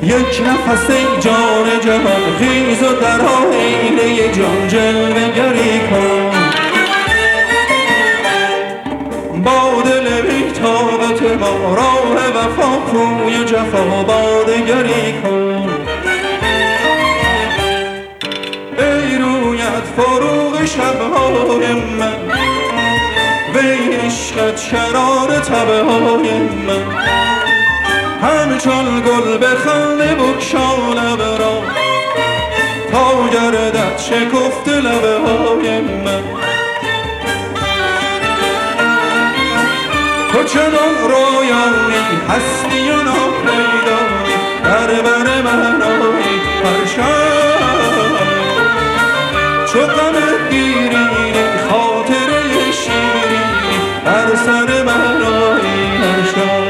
یک نفس ای جان جهان خیز و در آینه جان جلوه گری کن. با دل بی طاقت ما راه وفا کوی جفا بادگری کن. ای رویت فروغ شبهای من، وی عشقت شرار تبهای من. همچون گل به خنده بگشا لب را، تا گردد شکفت لبه های من. تو چنان رویایی هستی و ناپیدایی، در بر من آیی هر شب. چو غم دیرینی خاطره شیرینی، بر سر من آیی هر شب.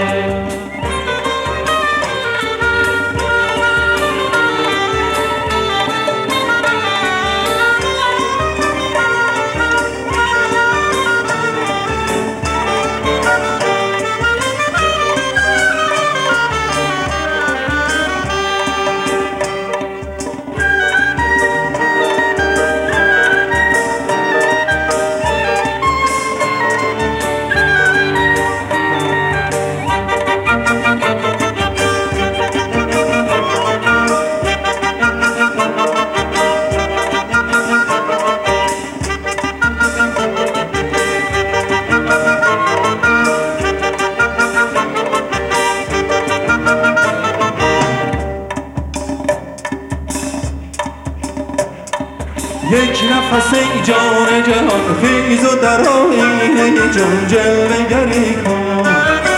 یک نفس ای جان جهان خیز و در آینه جان جلوه گری کن.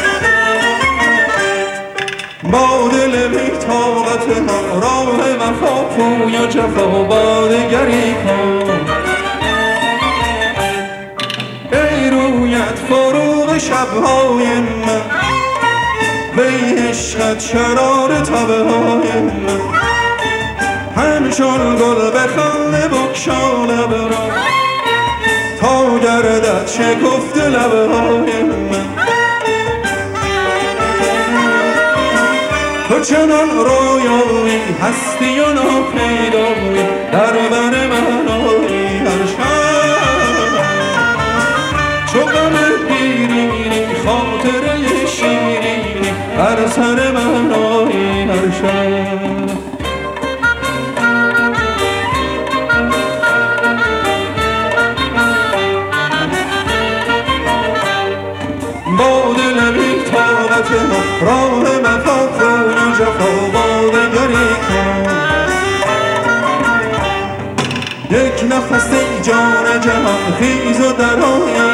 با دل بی طاقت ما راه وفا کوی و جفا بادگری کن. ای رویت فروغ شبهای من، وی عشقت شرار تبهای من. همچون گل به خنده بگشا لب را، تا گردد شکفت لبه های من. تو چنان رویایی هستی و ناپیدایی، در بر من آیی هر شب. چو غم دیرینی خاطره شیرینی، بر سر من آیی هر شب. با دل بی طاقت ما راه وفا کوی و جفا بادگری کن. یک نفس ای جان جهان خیز و در آینه